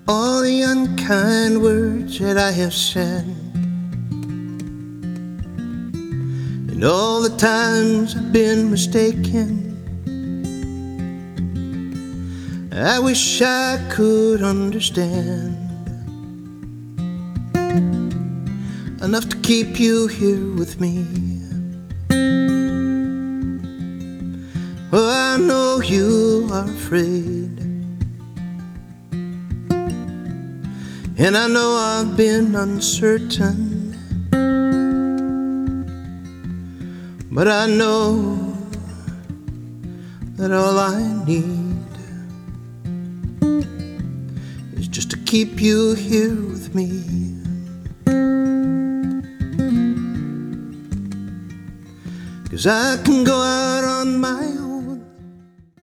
all the unkind words that I have said, and all the times I've been mistaken. I wish I could understand enough to keep you here with me. Oh, I know you are afraid, and I know I've been uncertain, but I know that all I need is just to keep you here with me. 'Cause I can go out on my own